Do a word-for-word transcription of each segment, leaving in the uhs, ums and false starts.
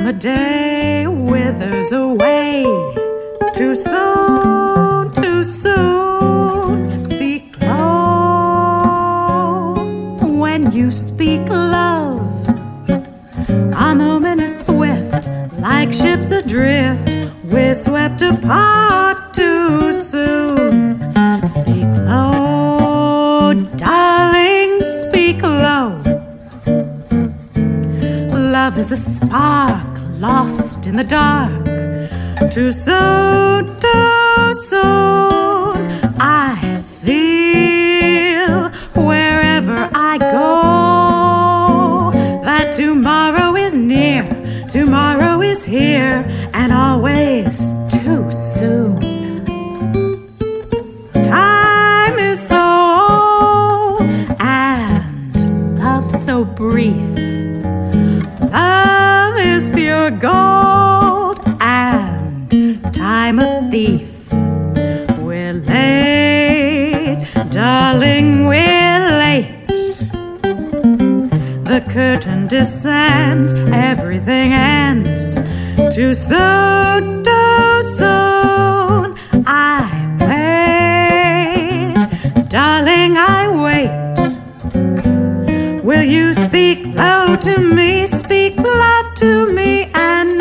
the day withers away. Too soon, too soon. Speak low when you speak love. A moment is swift, like ships adrift. We're swept apart too soon. Speak low, darling, speak low. Love is a spark lost in the dark. Too soon, too soon. I feel wherever I go that tomorrow is near, tomorrow is here, and always too soon. Time is so old and love so brief. Love is pure gold and time a thief. We're late, darling, we're late. The curtain descends, everything ends. Too soon, too soon. I wait, darling, I wait. Will you speak low to me, speak love to me, and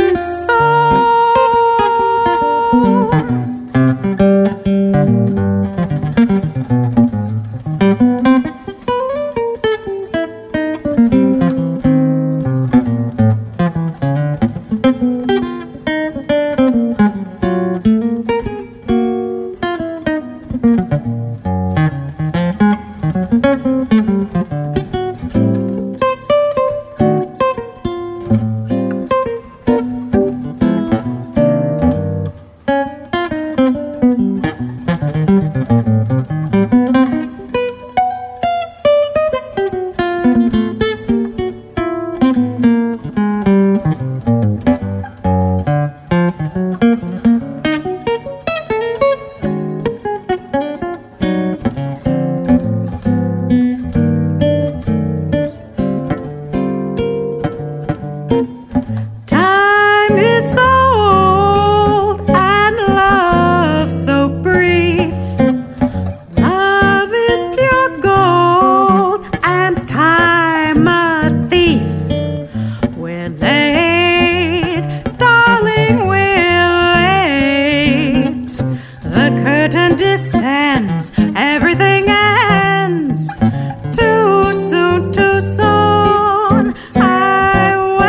descends, everything ends. Too soon, too soon. I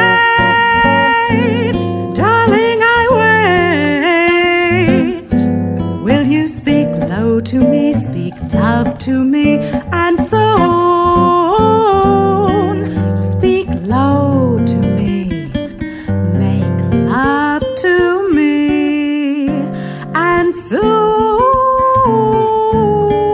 wait, darling, I wait. Will you speak low to me, speak love to me, and soon speak low to me, make love to me, and soon